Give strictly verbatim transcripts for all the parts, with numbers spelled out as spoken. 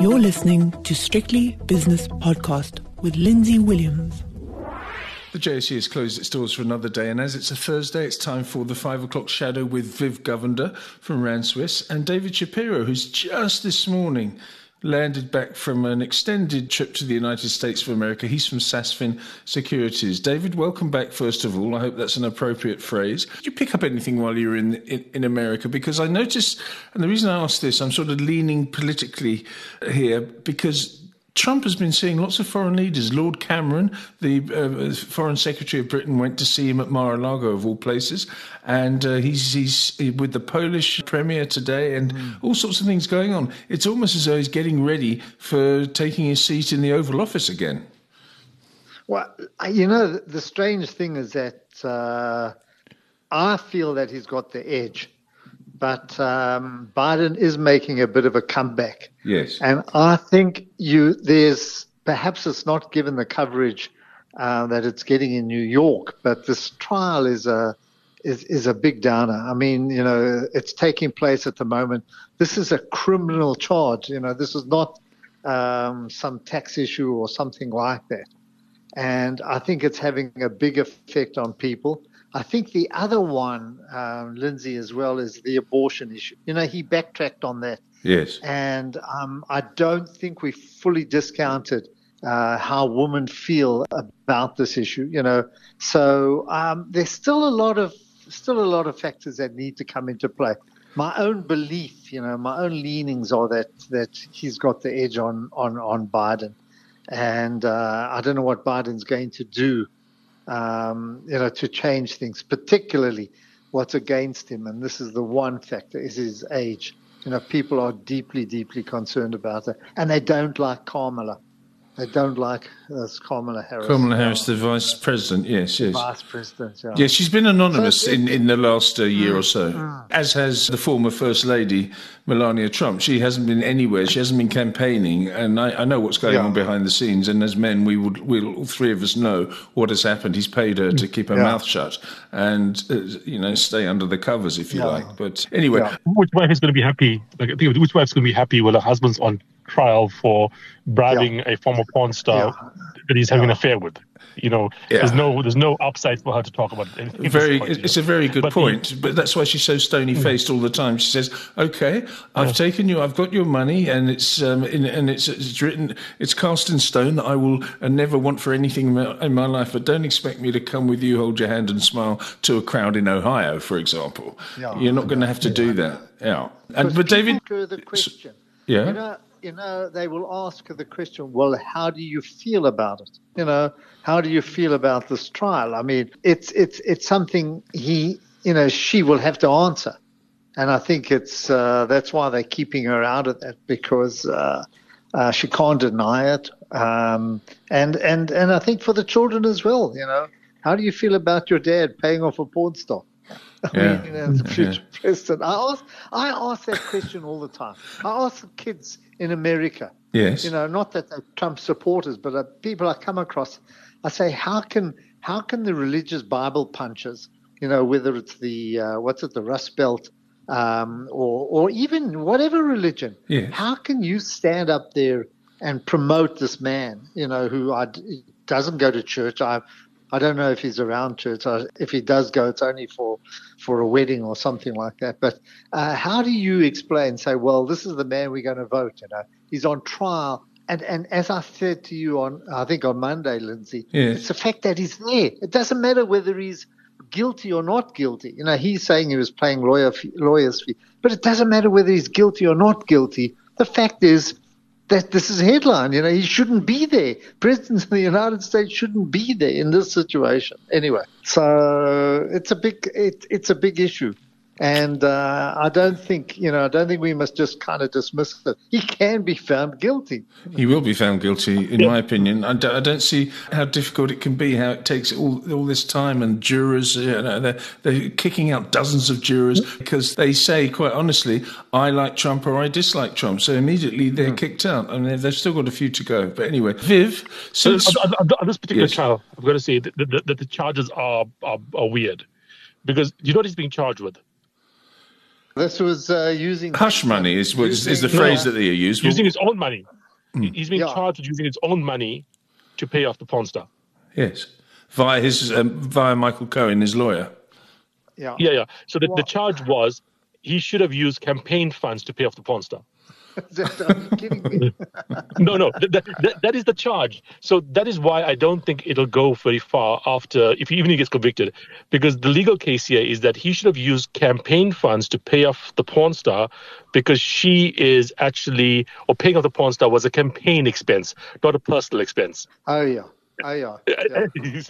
You're listening to Strictly Business Podcast with Lindsay Williams. The J S E has closed its doors for another day, and as it's a Thursday, it's time for the five o'clock shadow with Viv Govender from Rand Swiss and David Shapiro, who's just this morning landed back from an extended trip to the United States of America. He's from Sasfin Securities. David, welcome back, first of all. I hope that's an appropriate phrase. Did you pick up anything while you were in, in, in America? Because I noticed, and the reason I ask this, I'm sort of leaning politically here, because Trump has been seeing lots of foreign leaders. Lord Cameron, the uh, Foreign Secretary of Britain, went to see him at Mar-a-Lago, of all places. And uh, he's, he's with the Polish Premier today and mm. all sorts of things going on. It's almost as though he's getting ready for taking his seat in the Oval Office again. Well, you know, the strange thing is that uh, I feel that he's got the edge. But um, Biden is making a bit of a comeback. Yes. And I think you there's perhaps it's not given the coverage uh, that it's getting in New York, but this trial is a is, is a big downer. I mean, you know, it's taking place at the moment. This is a criminal charge. You know, this is not um, some tax issue or something like that. And I think it's having a big effect on people. I think the other one, um, Lindsay, as well, is the abortion issue. You know, he backtracked on that. Yes. And um, I don't think we fully discounted uh, how women feel about this issue. You know, so um, there's still a lot of still a lot of factors that need to come into play. My own belief, you know, my own leanings are that that he's got the edge on on on Biden, and uh, I don't know what Biden's going to do. Um, you know, to change things, particularly what's against him. And this is the one factor, is his age. You know, people are deeply, deeply concerned about it. And they don't like Kamala. They don't like uh, Kamala Harris. Kamala Harris, the vice president, yes, yes. Vice president, yeah. Yeah, she's been anonymous so, in, in the last uh, year mm, or so, mm. as has the former First Lady, Melania Trump. She hasn't been anywhere. She hasn't been campaigning. And I, I know what's going yeah. on behind the scenes. And as men, we would, we'll, all three of us know what has happened. He's paid her to keep her yeah. mouth shut and, uh, you know, stay under the covers, if you yeah. like. But anyway. Yeah. Which wife is going to be happy? Like, I think which wife's going to be happy when her husband's on trial for bribing yeah. a former porn star yeah. that he's having yeah. an affair with? You know, yeah. there's no there's no upside for her to talk about it. Very, point, it's know? a very good but point, the, but that's why she's so stony-faced all the time. She says, "Okay, I've yeah. taken you, I've got your money, and it's um, in, and it's it's written, it's cast in stone that I will uh, never want for anything in my, in my life. But don't expect me to come with you, hold your hand, and smile to a crowd in Ohio, for example. Yeah. You're not going to have to yeah. do that." Yeah, and but David, the question, yeah. You know, you know, they will ask the question, well, how do you feel about it? You know, how do you feel about this trial? I mean, it's it's it's something he, you know, she will have to answer. And I think it's uh, that's why they're keeping her out of that, because uh, uh, she can't deny it. Um, and, and, and I think for the children as well, you know, how do you feel about your dad paying off a porn star? I yeah. mean, as a future yeah. president. I ask, I ask that question all the time. I ask the kids in America. Yes. You know, not that they're Trump supporters, but uh, people I come across, I say, how can how can the religious Bible punchers, you know, whether it's the, uh, what's it, the Rust Belt, um, or, or even whatever religion, yes. how can you stand up there and promote this man, you know, who I, doesn't go to church? I I don't know if he's around church. If he does go, it's only for, for a wedding or something like that. But uh, how do you explain, say, well, this is the man we're going to vote, you know, he's on trial. And and as I said to you on, I think on Monday, Lindsay, yes. it's the fact that he's there. It doesn't matter whether he's guilty or not guilty. You know, he's saying he was paying lawyer fee, lawyer's fee. But it doesn't matter whether he's guilty or not guilty. The fact is that this is a headline. You know, he shouldn't be there. Presidents of the United States shouldn't be there in this situation. Anyway, so it's a big it, it's a big issue. And uh, I don't think, you know, I don't think we must just kind of dismiss it. He can be found guilty. He will be found guilty, in my opinion. I don't, I don't see how difficult it can be, how it takes all all this time, and jurors, you know, they're, they're kicking out dozens of jurors because they say, quite honestly, I like Trump or I dislike Trump. So immediately they're mm. kicked out. I mean, they've still got a few to go. But anyway, Viv, since... So, on, on this particular yes. trial, I've got to say that the, the, the charges are, are, are weird. Because you know what he's being charged with? This was uh, using... Hush money is, is, is the phrase no, that they use. Using his own money. Mm. He's being yeah. charged with using his own money to pay off the porn star. Yes. Via his um, via Michael Cohen, his lawyer. Yeah, yeah, yeah. So the, the charge was he should have used campaign funds to pay off the porn star. Are you kidding me? no, no, that, that, that is the charge. So that is why I don't think it'll go very far after, if he, even he gets convicted, because the legal case here is that he should have used campaign funds to pay off the porn star because she is actually, or paying off the porn star was a campaign expense, not a personal expense. Oh, yeah. Oh, yeah. yeah.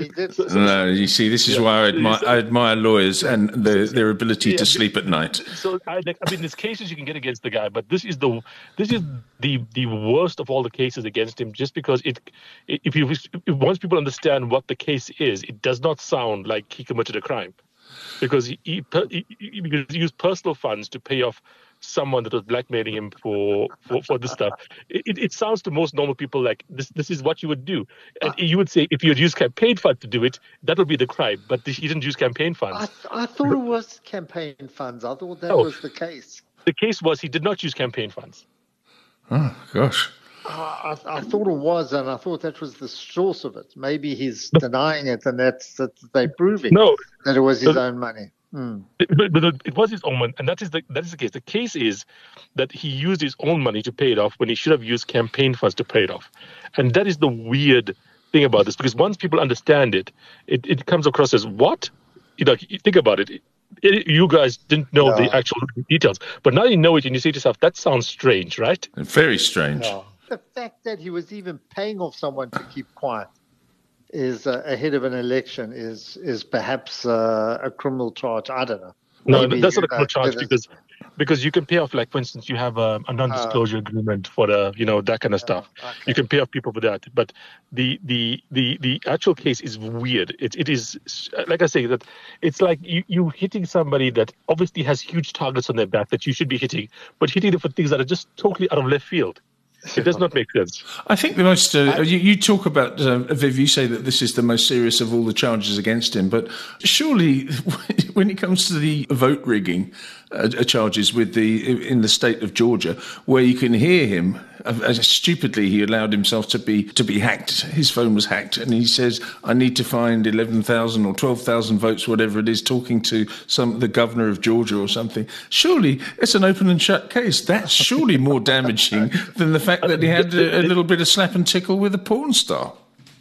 No, you see, this is yeah. why I admire, I admire lawyers and the, their ability yeah. to sleep at night. So, I, I mean, there's cases you can get against the guy, but this is the this is the the worst of all the cases against him. Just because it, if you if once people understand what the case is, it does not sound like he committed a crime, because he he, he, he used personal funds to pay off someone that was blackmailing him for, for, for this stuff. It, it sounds to most normal people like this this is what you would do. And uh, you would say if you had used campaign funds to do it, that would be the crime. But he didn't use campaign funds. I, th- I thought it was campaign funds. I thought that oh, was the case. The case was he did not use campaign funds. Oh, gosh. Uh, I, I thought it was, and I thought that was the source of it. Maybe he's denying it, and that's that they're proving no, that it was his the, own money. Mm. But, but it was his own money, and that is the that is the case. The case is that he used his own money to pay it off when he should have used campaign funds to pay it off, and that is the weird thing about this. Because once people understand it, it, it comes across as what, you know. Think about it. It, it you guys didn't know no. the actual details, but now you know it, and you say to yourself, "That sounds strange, right?" Very strange. No. The fact that he was even paying off someone to keep quiet is uh, ahead of an election is is perhaps uh, a criminal charge. I don't know. No, Maybe, that's not a criminal charge because because you can pay off, like, for instance, you have a, a non-disclosure uh, agreement for the, you know, that kind of stuff. Uh, okay. You can pay off people for that. But the the the, the actual case is weird. It it is, like I say, that it's like you, you hitting somebody that obviously has huge targets on their back that you should be hitting, but hitting them for things that are just totally out of left field. It does not make sense. I think the most, uh, you, you talk about, uh, Viv, you say that this is the most serious of all the charges against him, but surely when it comes to the vote rigging uh, charges with the in the state of Georgia, where you can hear him, uh, stupidly he allowed himself to be to be hacked, his phone was hacked, and he says, I need to find eleven thousand or twelve thousand votes, whatever it is, talking to some the governor of Georgia or something. Surely it's an open and shut case. That's surely more damaging than the fact that he had a, a little bit of slap and tickle with a porn star.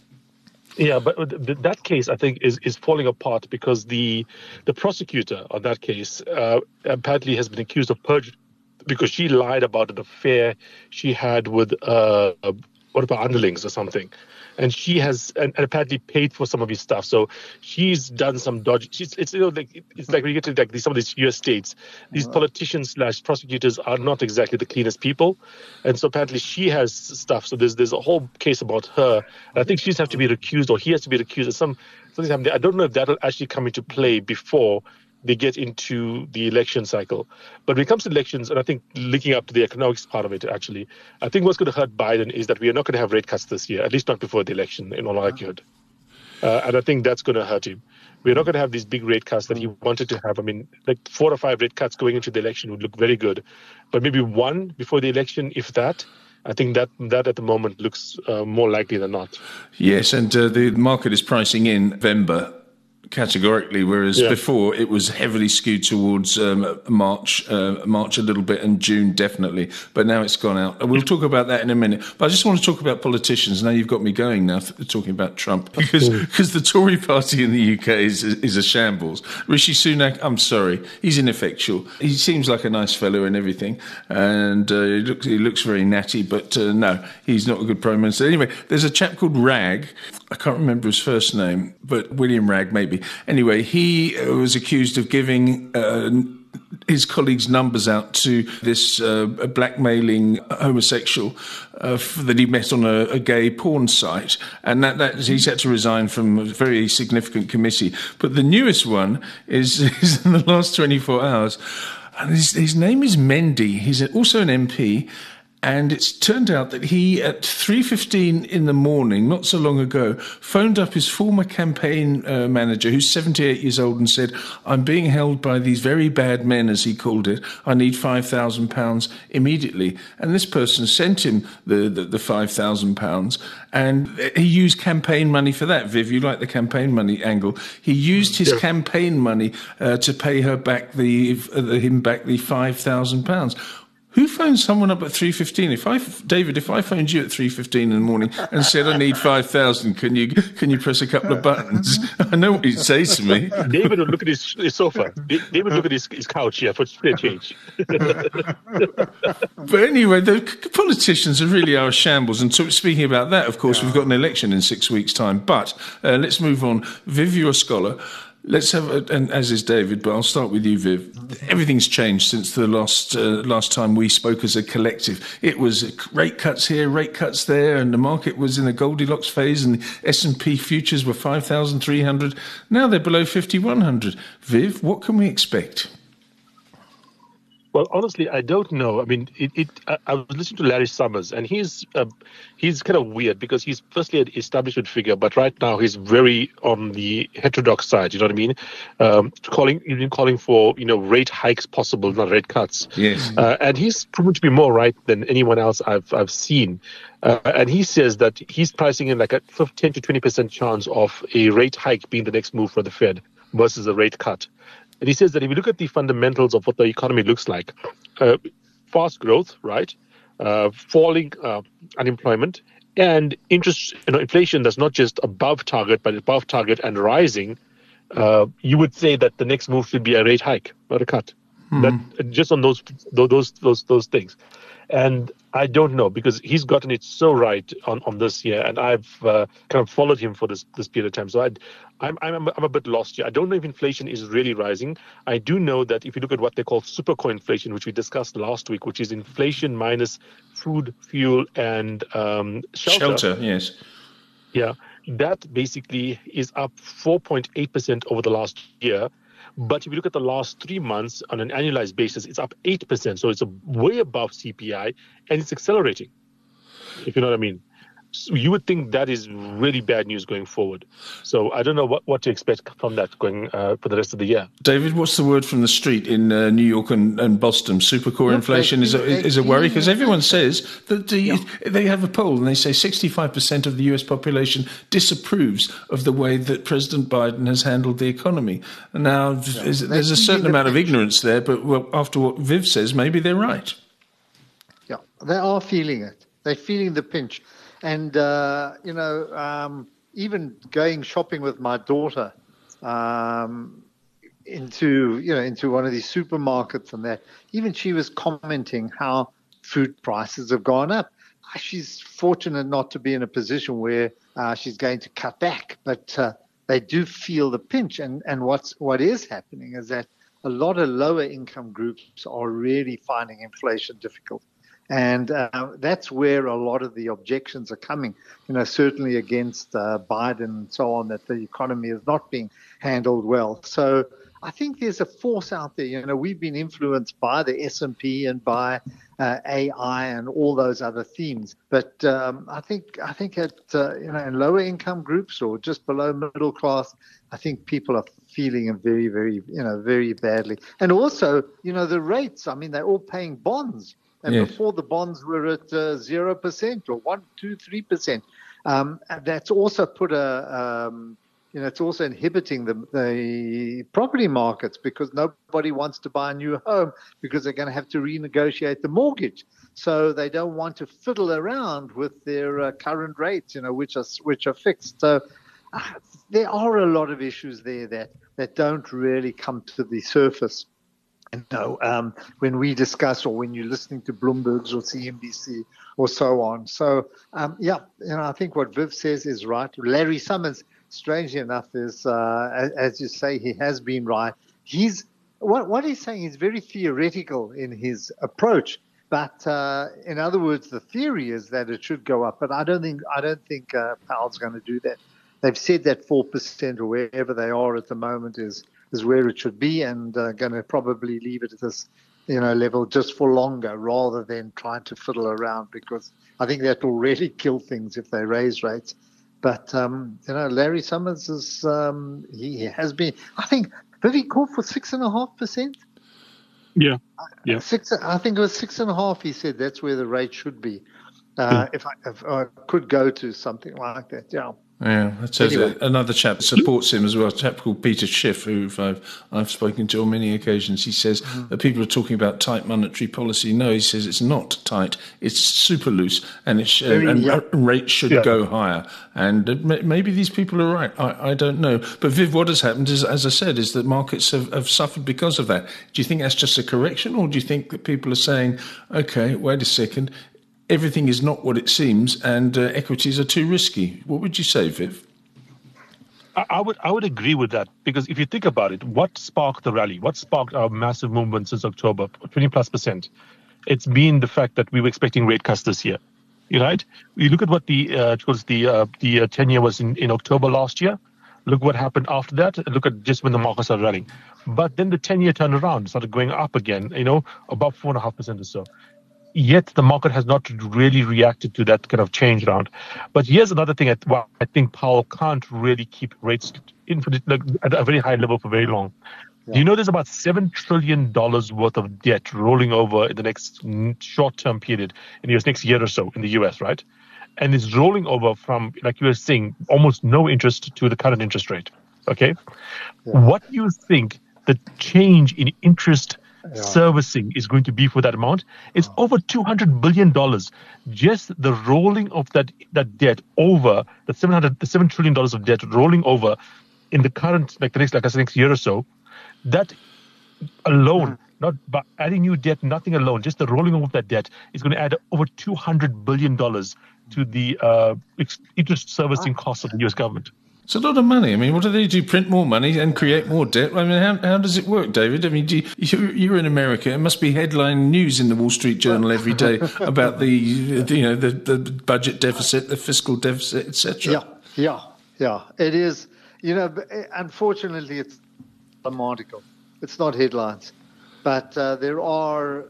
Yeah, but that case, I think, is, is falling apart because the the prosecutor on that case uh, apparently has been accused of perjury because she lied about an affair she had with uh, one of her underlings or something. And she has and, and apparently paid for some of his stuff. So she's done some dodgy. She's, it's you know like it's like when you get to like some of these U S states, these wow. politicians slash prosecutors are not exactly the cleanest people, and so apparently she has stuff. So there's there's a whole case about her. And I think she's have to be recused, or he has to be recused. Of some something happening. I don't know if that'll actually come into play before they get into the election cycle. But when it comes to elections, and I think linking up to the economics part of it, actually, I think what's going to hurt Biden is that we are not going to have rate cuts this year, at least not before the election, in all likelihood. Uh, and I think that's going to hurt him. We're not going to have these big rate cuts that he wanted to have. I mean, like four or five rate cuts going into the election would look very good. But maybe one before the election, if that, I think that that at the moment looks uh, more likely than not. Yes, and uh, the market is pricing in November categorically, whereas yeah. before it was heavily skewed towards um, March, uh, March a little bit, and June definitely. But now it's gone out. We'll talk about that in a minute. But I just want to talk about politicians. Now you've got me going now, th- talking about Trump, because because the Tory party in the U K is is a shambles. Rishi Sunak, I'm sorry, he's ineffectual. He seems like a nice fellow and everything, and uh, he looks he looks very natty, but uh, no, he's not a good Prime Minister. Anyway, there's a chap called Ragg. I can't remember his first name, but William Ragg maybe. Anyway, he was accused of giving uh, his colleagues' numbers out to this uh, blackmailing homosexual uh, that he met on a, a gay porn site, and that, that he's had to resign from a very significant committee. But the newest one is, is in the last twenty-four hours, and his, his name is Mendy. He's also an M P. And it's turned out that he, at three fifteen in the morning, not so long ago, phoned up his former campaign uh, manager, who's seventy-eight years old, and said, I'm being held by these very bad men, as he called it. I need five thousand pounds immediately. And this person sent him the, the, the five thousand pounds, and he used campaign money for that. Viv, you like the campaign money angle. He used his yeah. campaign money uh, to pay her back the, uh, him back the five thousand pounds. Who phones someone up at three fifteen? If I, David, if I phoned you at three fifteen in the morning and said I need five thousand, can you can you press a couple of buttons? I know what you'd say to me. David would look at his, his sofa. David would look at his, his couch here for spare change. But anyway, the politicians are really are a shambles. And so, speaking about that, of course, yeah. we've got an election in six weeks' time. But uh, let's move on. Viv, you're a scholar. Let's have, a, and as is David, but I'll start with you, Viv. Everything's changed since the last uh, last time we spoke as a collective. It was rate cuts here, rate cuts there, and the market was in a Goldilocks phase, and the S and P futures were five thousand three hundred. Now they're below fifty-one hundred. Viv, what can we expect? Well, honestly, I don't know. I mean, it. it I, I was listening to Larry Summers, and he's uh, he's kind of weird because he's firstly an establishment figure, but right now he's very on the heterodox side. You know what I mean? Um, calling, he's been calling for you know rate hikes possible, not rate cuts. Yes. Uh, and he's proven to be more right than anyone else I've I've seen. Uh, and he says that he's pricing in like a ten to twenty percent chance of a rate hike being the next move for the Fed versus a rate cut. And he says that if you look at the fundamentals of what the economy looks like, uh, fast growth, right, uh, falling uh, unemployment, and interest, you know, inflation that's not just above target, but above target and rising, uh, you would say that the next move should be a rate hike, not a cut. Mm-hmm. That just on those those those those things. And I don't know, because he's gotten it so right on, on this year, and I've uh, kind of followed him for this, this period of time. So I'd, I'm I'm I'm a bit lost here. I don't know if inflation is really rising. I do know that if you look at what they call supercore inflation, which we discussed last week, which is inflation minus food, fuel, and um, shelter. Shelter, yes. Yeah, that basically is up four point eight percent over the last year. But if you look at the last three months on an annualized basis, it's up eight percent. So it's a way above C P I, and it's accelerating, if you know what I mean. So you would think that is really bad news going forward. So I don't know what, what to expect from that going uh, for the rest of the year. David, what's the word from the street in uh, New York and, and Boston? Supercore inflation is a, is a worry, because everyone says that the, yeah. they have a poll and they say sixty-five percent of the U S population disapproves of the way that President Biden has handled the economy. Now, yeah. is, there's a certain amount of ignorance there, but well, after what Viv says, maybe they're right. Yeah, they are feeling it. They're feeling the pinch. And, uh, you know, um, even going shopping with my daughter um, into, you know, into one of these supermarkets and that, even she was commenting how food prices have gone up. She's fortunate not to be in a position where uh, she's going to cut back, but uh, they do feel the pinch. And, and what's, what is happening is that a lot of lower income groups are really finding inflation difficult. And uh, that's where a lot of the objections are coming, you know, certainly against uh, Biden and so on, that the economy is not being handled well. So I think there's a force out there. You know, we've been influenced by the S and P and by uh, A I and all those other themes. But um, I think I think at, uh, you know, in lower income groups or just below middle class, I think people are feeling it very, very, you know, very badly. And also, you know, the rates, I mean, they're all paying bonds. And yes. before the bonds were at uh, zero percent or one, two, three percent. Um, and that's also put a, um, you know, it's also inhibiting the, the property markets, because nobody wants to buy a new home because they're going to have to renegotiate the mortgage. So they don't want to fiddle around with their uh, current rates, you know, which are which are fixed. So uh, there are a lot of issues there that, that don't really come to the surface. You know, um, when we discuss, or when you're listening to Bloomberg's or C N B C or so on. So, um, yeah, you know, I think what Viv says is right. Larry Summers, strangely enough, is, uh, as, as you say, he has been right. He's what, what he's saying is very theoretical in his approach. But uh, in other words, the theory is that it should go up. But I don't think I don't think uh, Powell's going to do that. They've said that four percent or wherever they are at the moment is. is where it should be, and uh, going to probably leave it at this you know, level just for longer rather than trying to fiddle around, because I think that will really kill things if they raise rates. But, um, you know, Larry Summers is, um, he, he has been, I think, did he call for six and a half percent? Yeah. Yeah. Six, I think it was six and a half. He said that's where the rate should be. Uh, mm. if, I, if I could go to something like that. Yeah. Yeah, that's anyway. Another chap that supports him as well, a chap called Peter Schiff, who I've, I've spoken to on many occasions. He says mm. that people are talking about tight monetary policy. No, he says it's not tight. It's super loose, and, it's, uh, and yeah. rates should yeah. go higher. And uh, maybe these people are right. I, I don't know. But Viv, what has happened is, as I said, is that markets have, have suffered because of that. Do you think that's just a correction, or do you think that people are saying, okay, wait a second, everything is not what it seems, and uh, equities are too risky? What would you say, Viv? I, I would I would agree with that, because if you think about it, what sparked the rally? What sparked our massive movement since October, twenty plus percent? It's been the fact that we were expecting rate cuts this year, right? You look at what the uh, the uh, the ten year was in, in October last year. Look what happened after that. Look at just when the markets started rallying. But then the ten year turned around, started going up again, you know, above four and a half percent or so. Yet the market has not really reacted to that kind of change round. But here's another thing. At, well, I think Powell can't really keep rates in like, at a very high level for very long. Yeah. Do you know there's about seven trillion dollars worth of debt rolling over in the next short-term period, in the next year or so in the U S, right? And it's rolling over from, like you were saying, almost no interest to the current interest rate, okay? Yeah. What do you think the change in interest Yeah. servicing is going to be for that amount? It's over two hundred billion dollars. Just the rolling of that that debt over, the seven hundred, the seven trillion dollars of debt rolling over in the current, like the next, like I said, next year or so, that alone, not by adding new debt, nothing alone, just the rolling over of that debt is going to add over two hundred billion dollars to the uh, interest servicing costs of the U S government. It's a lot of money. I mean, what do they do? Print more money and create more debt? I mean, how, how does it work, David? I mean, do you, you're in America. It must be headline news in the Wall Street Journal every day about the, you know, the, the budget deficit, the fiscal deficit, et cetera. Yeah, yeah, yeah. It is. You know, unfortunately, it's an article. It's not headlines, but uh, there are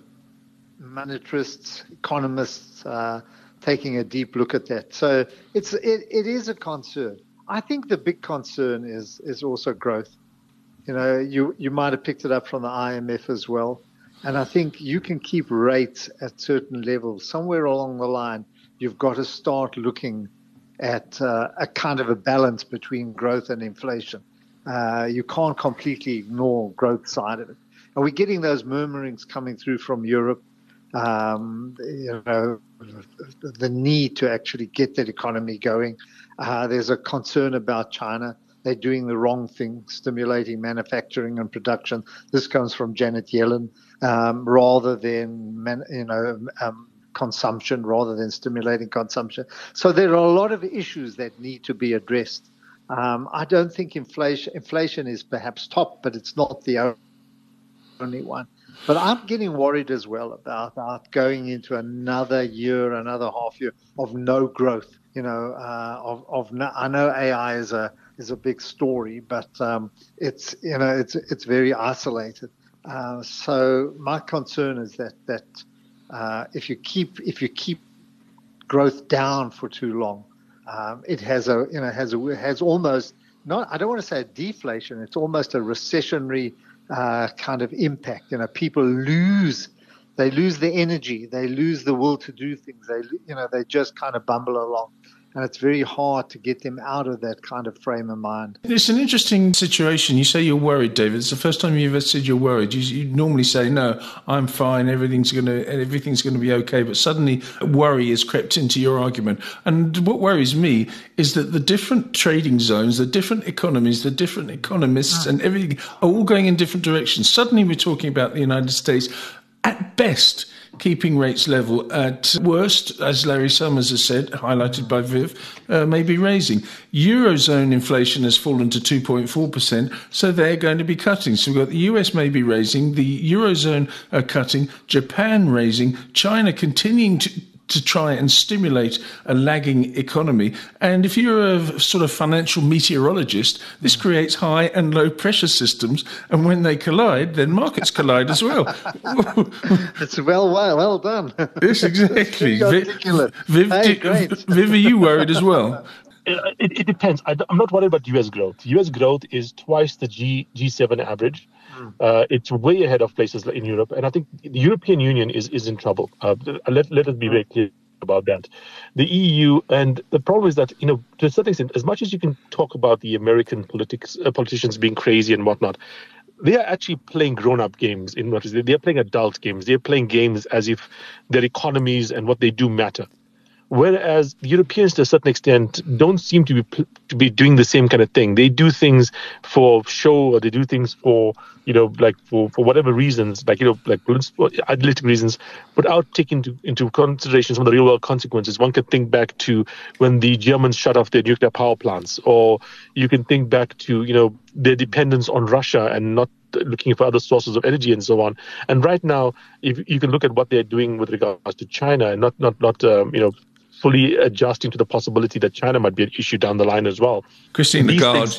monetarists, economists uh, taking a deep look at that. So it's it, it is a concern. I think the big concern is is also growth. You know, you, you might have picked it up from the I M F as well. And I think you can keep rates at certain levels. Somewhere along the line, you've got to start looking at uh, a kind of a balance between growth and inflation. Uh, you can't completely ignore growth side of it. And we're getting those murmurings coming through from Europe. Um, you know, the need to actually get that economy going. Uh, there's a concern about China. They're doing the wrong thing, stimulating manufacturing and production. This comes from Janet Yellen, um, rather than, man, you know, um, consumption, rather than stimulating consumption. So there are a lot of issues that need to be addressed. Um, I don't think inflation inflation is perhaps top, but it's not the only one. But I'm getting worried as well about, about going into another year, another half year of no growth. You know, uh, of of no, I know A I is a is a big story, but um, it's you know it's it's very isolated. Uh, so my concern is that that uh, if you keep if you keep growth down for too long, um, it has a you know has a has almost not I don't want to say a deflation. It's almost a recessionary uh, kind of impact. You know, people lose. They lose the energy. They lose the will to do things. They, you know, they just kind of bumble along. And it's very hard to get them out of that kind of frame of mind. It's an interesting situation. You say you're worried, David. It's the first time you've ever said you're worried. You, you normally say, no, I'm fine, everything's going to everything's going to be okay. But suddenly worry has crept into your argument. And what worries me is that the different trading zones, the different economies, the different economists and everything are all going in different directions. Suddenly we're talking about the United States, at best, keeping rates level. At worst, as Larry Summers has said, highlighted by Viv, uh, maybe raising. Eurozone inflation has fallen to two point four percent, so they're going to be cutting. So we've got the U S maybe raising, the Eurozone are cutting, Japan raising, China continuing to to try and stimulate a lagging economy. And if you're a sort of financial meteorologist, this creates high and low pressure systems. And when they collide, then markets collide as well. It's well, well, well done. Yes, exactly. Viv, Viv, hey, Viv, are you worried as well? It, it depends. I, I'm not worried about U S growth. U S growth is twice the G, G7 average. Mm. Uh, it's way ahead of places in Europe. And I think the European Union is, is in trouble. Uh, let, let us be very clear about that. The E U, and the problem is that, you know, to a certain extent, as much as you can talk about the American politics, uh, politicians being crazy and whatnot, they are actually playing grown-up games. In what is they are playing adult games. They are playing games as if their economies and what they do matter. Whereas the Europeans, to a certain extent, don't seem to be to be doing the same kind of thing. They do things for show, or they do things for, you know, like for, for whatever reasons, like, you know, like idealistic reasons, without taking into, into consideration some of the real world consequences. One can think back to when the Germans shut off their nuclear power plants, or you can think back to, you know, their dependence on Russia and not looking for other sources of energy and so on. And right now, if you can look at what they're doing with regards to China, and not not not um, you know. fully adjusting to the possibility that China might be an issue down the line as well. Christine Lagarde.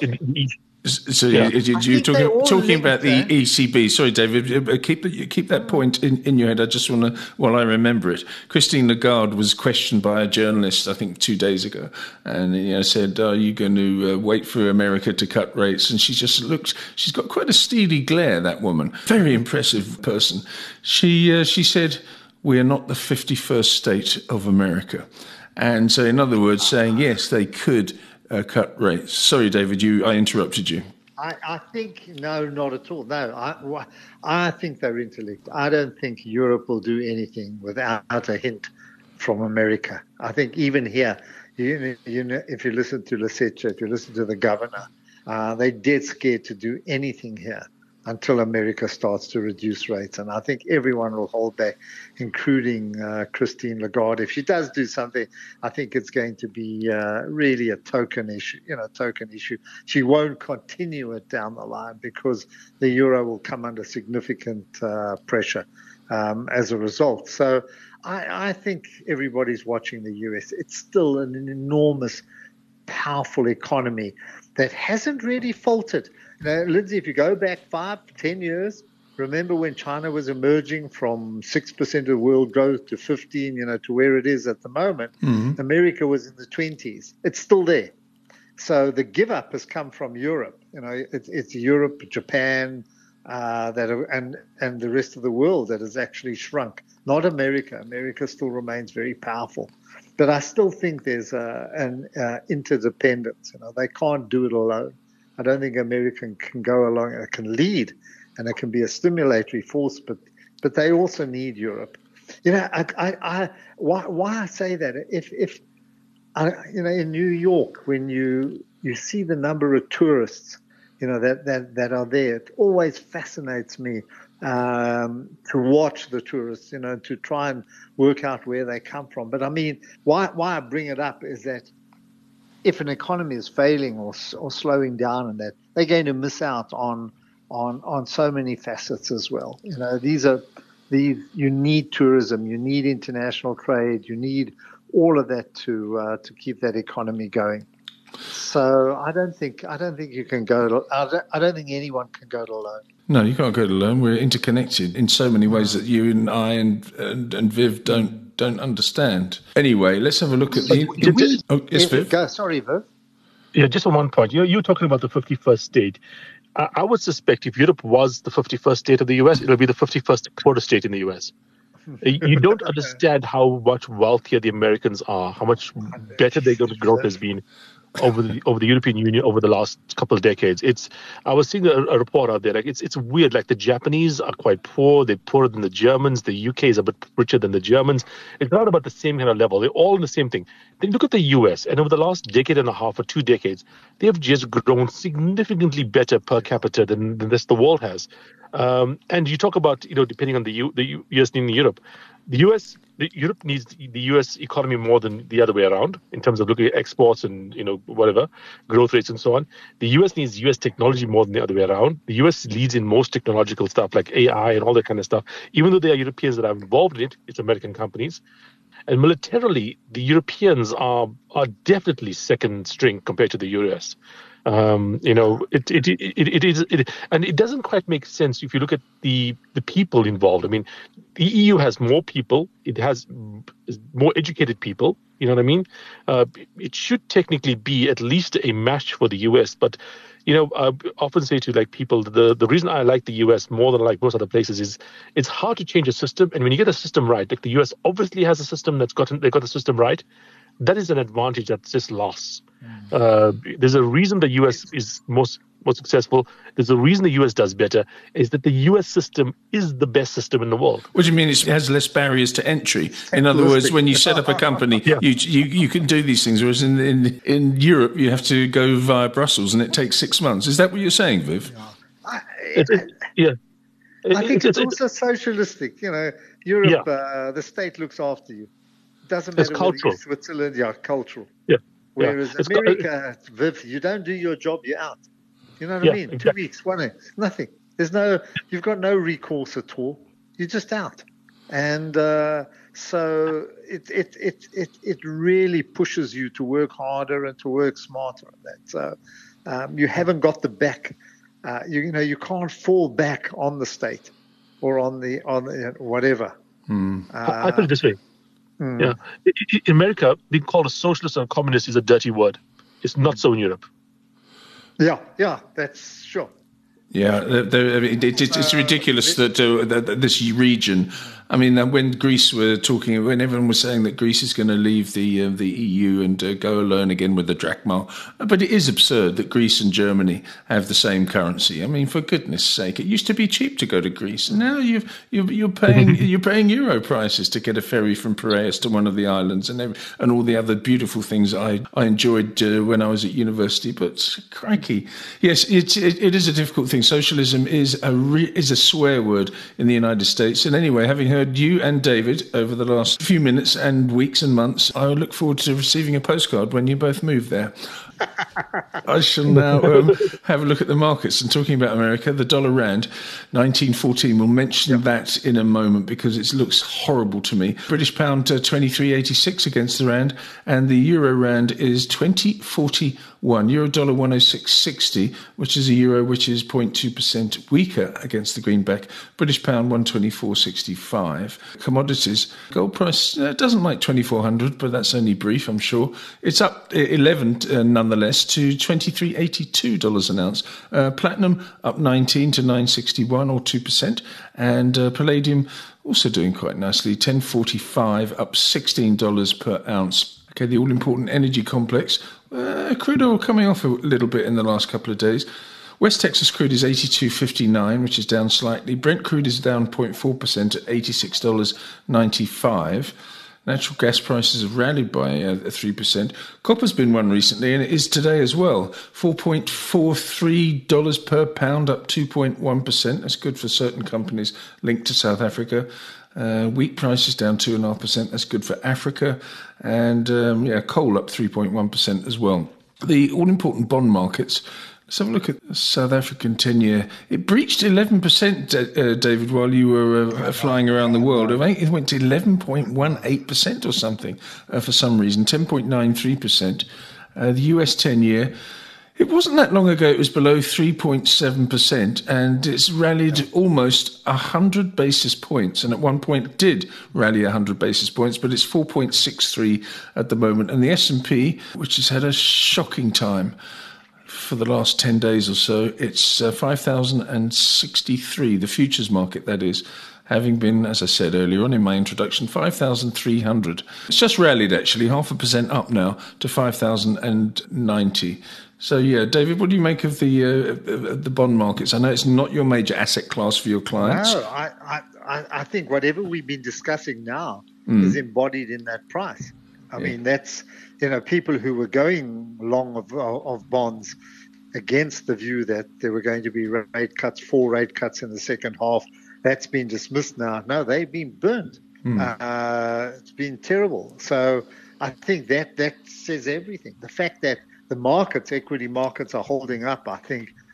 So yeah. you, you, you're talking, talking about the E C B. Sorry, David, keep keep that point in, in your head. I just want to, while I remember it. Christine Lagarde was questioned by a journalist, I think, two days ago, and you know, said, "Are you going to uh, wait for America to cut rates?" And she just looked. She's got quite a steely glare. That woman, very impressive person. She uh, she said, "We are not the fifty-first state of America." And so, in other words, saying, yes, they could uh, cut rates. Sorry, David, you, I interrupted you. I, I think, no, not at all. No, I, I think they're interlinked. I don't think Europe will do anything without a hint from America. I think even here, you, you know, if you listen to Lesotho, if you listen to the governor, uh, they're dead scared to do anything here until America starts to reduce rates. And I think everyone will hold back, including uh, Christine Lagarde. If she does do something, I think it's going to be uh, really a token issue, you know, token issue. She won't continue it down the line because the euro will come under significant uh, pressure um, as a result. So I, I think everybody's watching the U S. It's still an enormous, powerful economy that hasn't really faltered. Now, Lindsay, if you go back five, ten years, remember when China was emerging from six percent of world growth to fifteen, you know, to where it is at the moment. Mm-hmm. America was in the twenties. It's still there. So the give up has come from Europe. You know, it's, it's Europe, Japan, uh, that are, and, and the rest of the world that has actually shrunk. Not America. America still remains very powerful. But I still think there's a, an uh, interdependence. You know, they can't do it alone. I don't think America can go along and can lead, and it can be a stimulatory force, but but they also need Europe. You know, I, I, I why why I say that if if I, you know, in New York, when you you see the number of tourists, you know, that that that are there, it always fascinates me um, to watch the tourists, you know, to try and work out where they come from. But I mean, why why I bring it up is that if an economy is failing or or slowing down, and that they're going to miss out on on on so many facets as well. You know, these are these you need tourism, you need international trade, you need all of that to uh, to keep that economy going. So I don't think I don't think you can go. I don't, I don't think anyone can go it alone. No, you can't go it alone. We're interconnected in so many ways that you and I and and, and Viv don't. don't understand. Anyway, let's have a look at the... Did we, oh, yes, Viv? Go, sorry, Viv. Yeah, just on one point. You're, you're talking about the fifty-first state. I, I would suspect if Europe was the fifty-first state of the U S, it'll be the fifty-first quarter state in the U S. You don't understand how much wealthier the Americans are, how much better their growth has been over the over the European Union over the last couple of decades. It's I was seeing a, a report out there. Like it's it's weird. Like the Japanese are quite poor. They're poorer than the Germans. The U K is a bit richer than the Germans. It's not about the same kind of level. They're all in the same thing. Then look at the U S, and over the last decade and a half or two decades, they have just grown significantly better per capita than, than the rest of the world has. Um, and you talk about, you know, depending on the U, the U S needing Europe, the U S, the, Europe needs the U S economy more than the other way around in terms of looking at exports and, you know, whatever, growth rates and so on. The U S needs U S technology more than the other way around. The U S leads in most technological stuff like A I and all that kind of stuff. Even though there are Europeans that are involved in it, it's American companies. And militarily, the Europeans are are definitely second string compared to the U S. Um, you know, it it, it it it is, it, and it doesn't quite make sense if you look at the the people involved. I mean, the E U has more people, it has more educated people. You know what I mean? Uh, it should technically be at least a match for the U S. But you know, I often say to like people, the the reason I like the U S more than like most other places is it's hard to change a system, and when you get a system right, like the U S obviously has a system that's gotten they got the system right. That is an advantage that's just lost. Mm. Uh, there's a reason the U S is most most successful. There's a reason the U S does better, is that the U S system is the best system in the world. What do you mean it has less barriers to entry? In other words, when you set up a company, yeah. you, you you can do these things, whereas in, in in Europe you have to go via Brussels and it takes six months. Is that what you're saying, Viv? Yeah. I, it, it, yeah. I think it's, it's also socialistic. You know, Europe, yeah. uh, the state looks after you. Doesn't matter it's cultural. Switzerland, yeah, cultural. Yeah. Whereas yeah. America, co- Viv, you don't do your job, you're out. You know what yeah, I mean? Exactly. Two weeks, one day, nothing. There's no, you've got no recourse at all. You're just out. And uh, so it, it it it it really pushes you to work harder and to work smarter. That uh, um, you haven't got the back. Uh, you, you know, you can't fall back on the state or on the on the, whatever. Hmm. Uh, I put it this way. Mm. Yeah, in America, being called a socialist or a communist is a dirty word. It's not so in Europe. Yeah, yeah, that's sure. Yeah, they're, they're, it, it, it's ridiculous that, uh, that this region. I mean, when Greece were talking, when everyone was saying that Greece is going to leave the uh, the E U and uh, go alone again with the drachma, but it is absurd that Greece and Germany have the same currency. I mean, for goodness' sake, it used to be cheap to go to Greece, and now you've, you're, you're paying you're paying euro prices to get a ferry from Piraeus to one of the islands, and every, and all the other beautiful things I I enjoyed uh, when I was at university. But crikey, yes, it, it it is a difficult thing. Socialism is a re, is a swear word in the United States, and anyway, having heard you and David over the last few minutes and weeks and months, I look forward to receiving a postcard when you both move there. I shall now um, have a look at the markets. And talking about America, the dollar rand, nineteen fourteen, we'll mention yep. that in a moment because it looks horrible to me. British pound, uh, twenty-three eighty-six against the rand, and the euro rand is twenty forty-one. Euro dollar one oh six sixty, which is a euro which is zero point two percent weaker against the greenback. British pound one twenty-four sixty-five. Commodities, gold price uh, doesn't like twenty-four hundred, but that's only brief, I'm sure. It's up eleven uh, nonetheless to twenty-three eighty-two dollars an ounce. Uh, platinum up nineteen to nine sixty-one or two percent, and uh, palladium also doing quite nicely, ten forty-five, up sixteen dollars per ounce. Okay, the all-important energy complex, uh, crude oil coming off a little bit in the last couple of days. West Texas crude is eighty-two fifty-nine, which is down slightly. Brent crude is down zero point four percent at eighty-six dollars ninety-five. Natural gas prices have rallied by uh, three percent. Copper's been one recently, and it is today as well. four point four three dollars per pound, up two point one percent. That's good for certain companies linked to South Africa. Uh, wheat prices down two point five percent. That's good for Africa. And um, yeah, coal up three point one percent as well. The all-important bond markets. Let's have a look at the South African ten-year. It breached eleven percent, uh, David, while you were uh, flying around the world. I think it went to eleven point one eight percent or something uh, for some reason, ten point nine three percent. Uh, the U S ten-year, it wasn't that long ago, it was below three point seven percent, and it's rallied yeah. almost one hundred basis points, and at one point did rally one hundred basis points, but it's four point six three at the moment. And the S and P, which has had a shocking time for the last ten days or so, it's uh, five thousand sixty-three, the futures market, that is, having been, as I said earlier on in my introduction, five thousand three hundred. It's just rallied, actually, half a percent up now to five thousand ninety. So, yeah, David, what do you make of the uh, the bond markets? I know it's not your major asset class for your clients. No, I, I, I think whatever we've been discussing now mm. is embodied in that price. I yeah. mean, that's, you know, people who were going long of, of bonds against the view that there were going to be rate cuts, four rate cuts in the second half. That's been dismissed now. No, they've been burnt. Mm. Uh, it's been terrible. So I think that that says everything. The fact that the markets, equity markets, are holding up, I think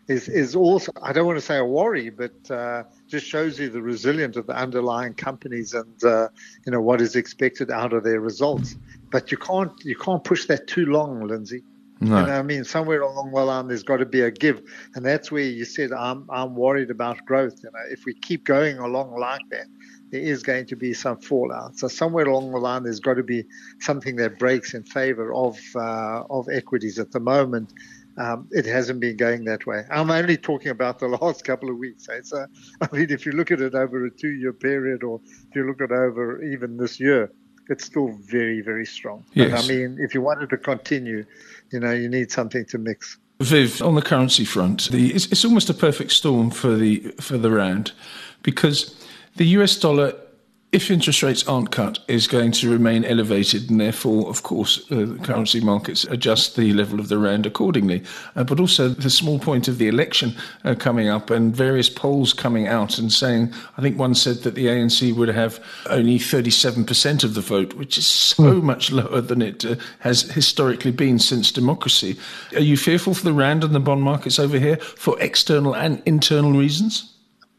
is is also, I don't want to say a worry, but uh, just shows you the resilience of the underlying companies and uh, you know what is expected out of their results. But you can't you can't push that too long, Lindsay. No. You know, I mean, somewhere along the line, there's got to be a give, and that's where you said I'm I'm worried about growth. You know, if we keep going along like that, there is going to be some fallout. So somewhere along the line, there's got to be something that breaks in favor of uh, of equities. At the moment, um, it hasn't been going that way. I'm only talking about the last couple of weeks. Eh? So, I mean, if you look at it over a two-year period, or if you look at it over even this year, it's still very, very strong. Yes. But I mean, if you wanted to continue, you know, you need something to mix. Viv, on the currency front, the, it's, it's almost a perfect storm for the for the rand, because the U S dollar, if interest rates aren't cut, is going to remain elevated, and therefore, of course, uh, the currency markets adjust the level of the rand accordingly. Uh, but also the small point of the election uh, coming up, and various polls coming out and saying, I think one said that the A N C would have only thirty-seven percent of the vote, which is so mm. much lower than it uh, has historically been since democracy. Are you fearful for the rand and the bond markets over here for external and internal reasons?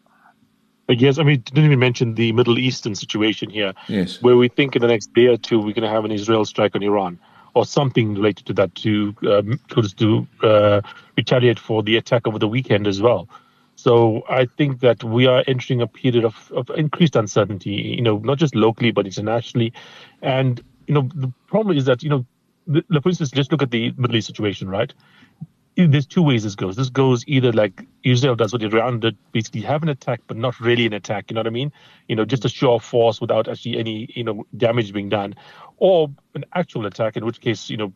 Yes, I mean, didn't even mention the Middle Eastern situation here, yes, where we think in the next day or two we're going to have an Israel strike on Iran, or something related to that, to um, to uh, retaliate for the attack over the weekend as well. So I think that we are entering a period of, of increased uncertainty, you know, not just locally but internationally. And you know, the problem is that, you know, the, for instance, just look at the Middle East situation, right? There's two ways this goes. This goes either like Israel does what Iran did, basically have an attack, but not really an attack. You know what I mean? You know, just a show of force without actually any, you know, damage being done, or an actual attack, in which case, you know,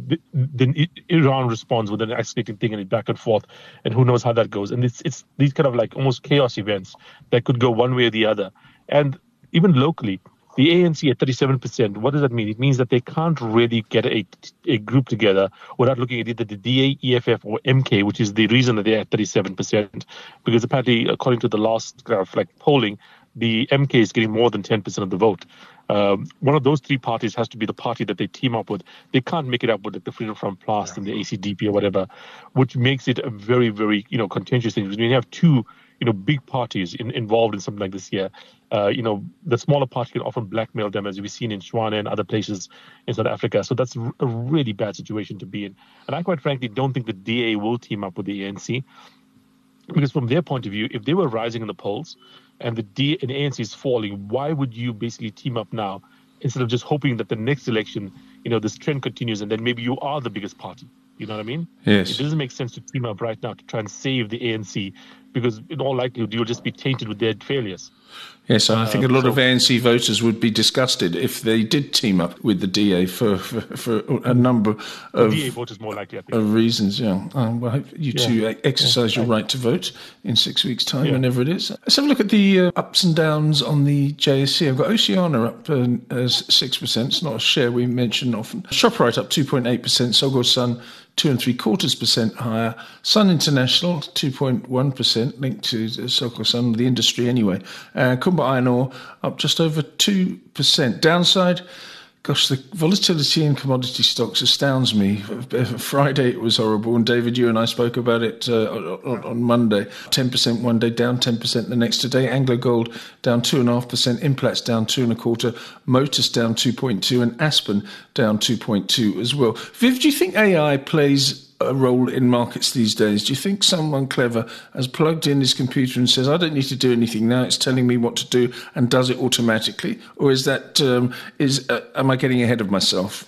then Iran responds with an escalating thing and it back and forth, and who knows how that goes. And it's it's these kind of like almost chaos events that could go one way or the other. And even locally, the A N C at thirty-seven percent, what does that mean? It means that they can't really get a, a group together without looking at either the D A, E F F, or M K, which is the reason that they're at thirty-seven percent. Because apparently, according to the last kind of like polling, the M K is getting more than ten percent of the vote. Um, one of those three parties has to be the party that they team up with. They can't make it up with like, the Freedom Front Plus and the A C D P or whatever, which makes it a very, very, you know, contentious thing. Because when you have two, you know, big parties in, involved in something like this here, uh, you know, the smaller party can often blackmail them, as we've seen in Shwana and other places in South Africa. So that's a really bad situation to be in. And I quite frankly don't think the D A will team up with the A N C, because from their point of view, if they were rising in the polls and the D and A N C is falling, why would you basically team up now instead of just hoping that the next election, you know, this trend continues and then maybe you are the biggest party? You know what I mean? Yes. It doesn't make sense to team up right now to try and save the A N C, because in all likelihood you'll just be tainted with their failures. Yes, I think um, a lot so, of A N C voters would be disgusted if they did team up with the D A for, for, for a number of, D A voters more likely, I think. of reasons. Yeah, um, well, I hope you yeah. two exercise yeah. your right to vote in six weeks' time, yeah. whenever it is. Let's have a look at the uh, ups and downs on the J S C. I've got Oceania up uh, as six percent. It's not a share we mention often. ShopRite up two point eight percent. Sogor Sun two and three quarters percent higher. Sun International two point one percent, linked to Sogor Sun, the industry anyway. Uh, Kumba Iron Ore up just over two percent. Downside, gosh, the volatility in commodity stocks astounds me. Friday it was horrible, and David, you and I spoke about it uh, on, on Monday. ten percent one day, down ten percent the next day. Anglo Gold down two point five percent, Implats down two and a quarter, Motus down two point two, and Aspen down two point two as well. Viv, do you think A I plays a role in markets these days? Do you think someone clever has plugged in his computer and says, I don't need to do anything now, it's telling me what to do, and does it automatically? Or is that, um, is uh, am I getting ahead of myself?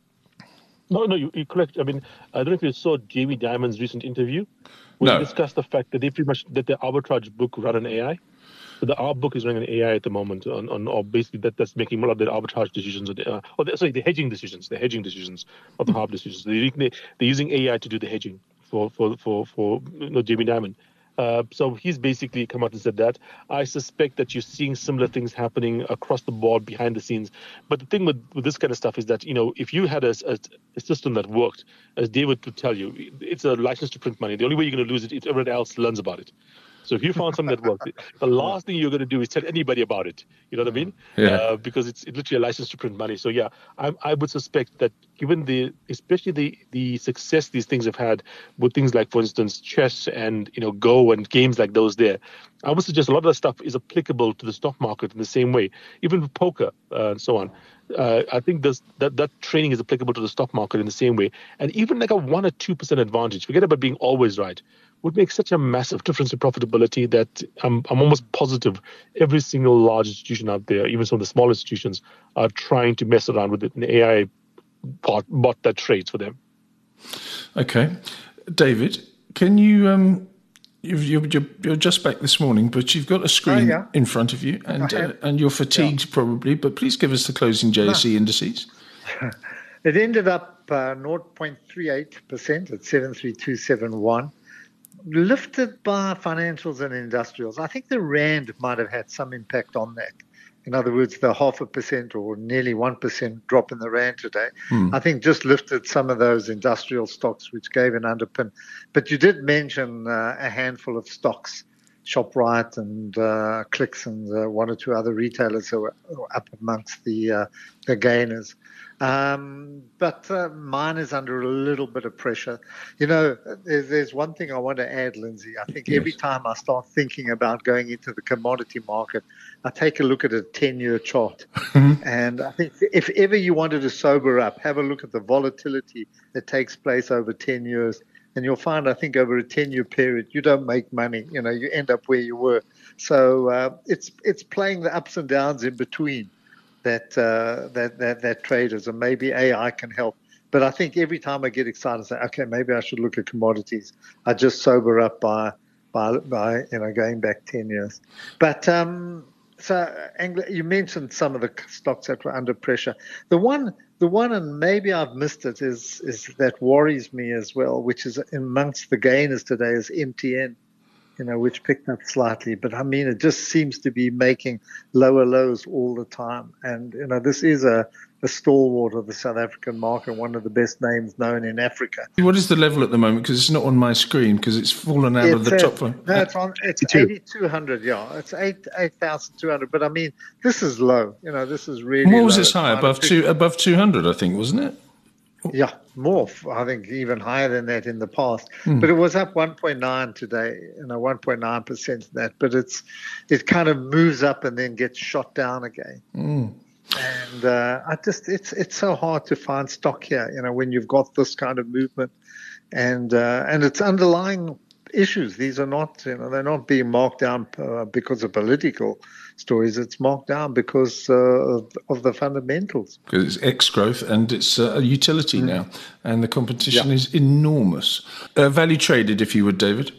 No, no, you, you're correct. I mean, I don't know if you saw Jamie Dimon's recent interview, where No. he discussed the fact that they pretty much, that the arbitrage book run on A I. So the our book is running on A I at the moment, on, on or basically that, that's making a lot of the arbitrage decisions, or, the, uh, or the, sorry, the hedging decisions, the hedging decisions, not the harp decisions. They, they, they're using A I to do the hedging for for for for you know, Jamie Dimon. Uh, so he's basically come out and said that. I suspect that you're seeing similar things happening across the board behind the scenes. But the thing with, with this kind of stuff is that, you know, if you had a, a, a system that worked, as David would tell you, it's a license to print money. The only way you're going to lose it is everyone else learns about it. So if you found something that worked, the last thing you're going to do is tell anybody about it. You know what I mean? Yeah. Uh, because it's, it's literally a license to print money. So yeah, I, I would suspect that given the, especially the the success these things have had with things like, for instance, chess and you know Go and games like those, there, I would suggest a lot of that stuff is applicable to the stock market in the same way, even with poker uh, and so on. Uh, I think this, that that training is applicable to the stock market in the same way, and even like a one or two percent advantage. Forget about being always right. Would make such a massive difference in profitability that I'm I'm almost positive every single large institution out there, even some of the small institutions, are trying to mess around with it, an A I bot, bot that trades for them. Okay, David, can you? Um, you're, you're, you're just back this morning, but you've got a screen oh, yeah. in front of you, and uh, and you're fatigued yeah. probably. But please give us the closing J S E no. indices. It ended up uh, zero point three eight percent at seven three two seven one. Lifted by financials and industrials. I think the Rand might have had some impact on that. In other words, the half a percent or nearly one percent drop in the Rand today, hmm. I think just lifted some of those industrial stocks, which gave an underpin. But you did mention uh, a handful of stocks, ShopRite and uh, Clicks and uh, one or two other retailers who were up amongst the, uh, the gainers. Um, but uh, mine is under a little bit of pressure. You know, there's, there's one thing I want to add, Lindsay. I think yes. every time I start thinking about going into the commodity market, I take a look at a ten-year chart. And I think if ever you wanted to sober up, have a look at the volatility that takes place over ten years. And you'll find, I think, over a ten-year period, you don't make money. You know, you end up where you were. So uh, it's it's playing the ups and downs in between. That, uh, that that that traders, and maybe A I can help. But I think every time I get excited, I say, okay, maybe I should look at commodities. I just sober up by by by you know going back ten years. But um, so Anglo, you mentioned some of the stocks that were under pressure. The one the one, and maybe I've missed it, is is that worries me as well, which is amongst the gainers today, is M T N. You know, which picked up slightly, but I mean, it just seems to be making lower lows all the time. And, you know, this is a, a stalwart of the South African market, one of the best names known in Africa. What is the level at the moment? Because it's not on my screen, because it's fallen out it's of the a, top one. No, it's on, it's eighty-two hundred, yeah. It's eight eight thousand two hundred, but I mean, this is low. You know, this is really What was low. its high? Above two, above two hundred, I think, wasn't it? Yeah, more. I think even higher than that in the past. Mm. But it was up one point nine today, you know, one point nine percent that. But it's it kind of moves up and then gets shot down again. Mm. And uh, I just it's it's so hard to find stock here, you know, when you've got this kind of movement, and uh, and it's underlying issues. These are not, you know, they're not being marked down uh, because of political stories. It's marked down because uh, of, of the fundamentals. Because it's ex-growth and it's uh, a utility mm. now, and the competition yeah. is enormous. Uh, value traded, if you would, David.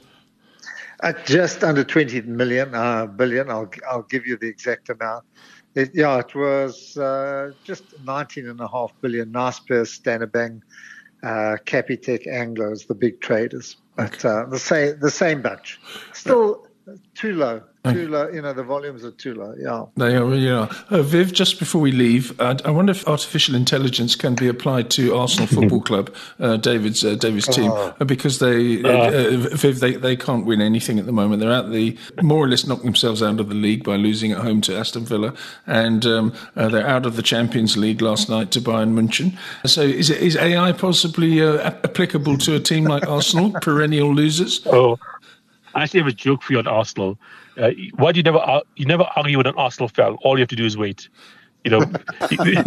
At just under twenty million uh, billion. I'll I'll give you the exact amount. It, yeah, it was uh, just nineteen and a half billion. Naspers, Standard Bank, uh, Capitec, Anglo's, the big traders. But uh, the same the same batch. Still too low. Too low, you know, the volumes are too low, yeah. They are, really are. Uh, Viv, just before we leave, uh, I wonder if artificial intelligence can be applied to Arsenal Football Club, uh, David's uh, David's team, uh, because they, uh, uh, Viv, they, they can't win anything at the moment. They're out the, more or less knocked themselves out of the league by losing at home to Aston Villa, and um, uh, they're out of the Champions League last night to Bayern München. So is, it, is A I possibly uh, applicable to a team like Arsenal, perennial losers? Oh, I actually have a joke for you on Arsenal. Uh, why do you never uh, you never argue with an Arsenal fan? All you have to do is wait. You know. yeah.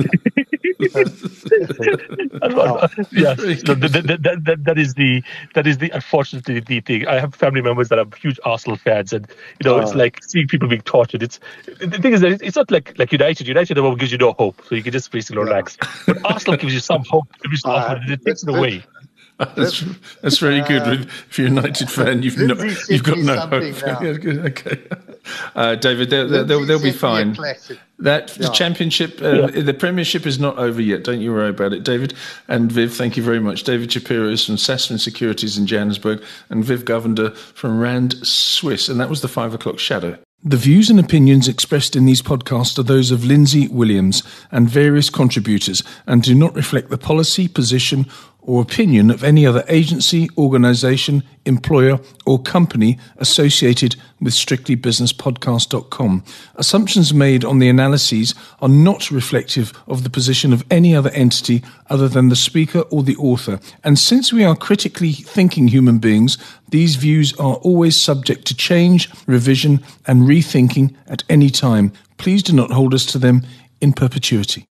So that, that, that, that is the that is the unfortunately the thing. I have family members that are huge Arsenal fans, and you know, oh. it's like seeing people being tortured. It's the thing is that it's not like like United. United the moment gives you no hope, so you can just basically relax. Yeah. But Arsenal gives you some hope every so often, and it takes it away. That's, that's very good. Uh, if you're a United fan, you've no, you've got no hope. Okay, uh, David, they'll, they'll, they'll, they'll be fine. That yeah. the championship, uh, yeah. the Premiership is not over yet. Don't you worry about it, David. And Viv, thank you very much. David Shapiro is from Sasfin Securities in Johannesburg, and Viv Govender from Rand Swiss. And that was the five o'clock shadow. The views and opinions expressed in these podcasts are those of Lindsay Williams and various contributors, and do not reflect the policy, position, or opinion of any other agency, organisation, employer or company associated with strictly business podcast dot com. Assumptions made on the analyses are not reflective of the position of any other entity other than the speaker or the author. And since we are critically thinking human beings, these views are always subject to change, revision and rethinking at any time. Please do not hold us to them in perpetuity.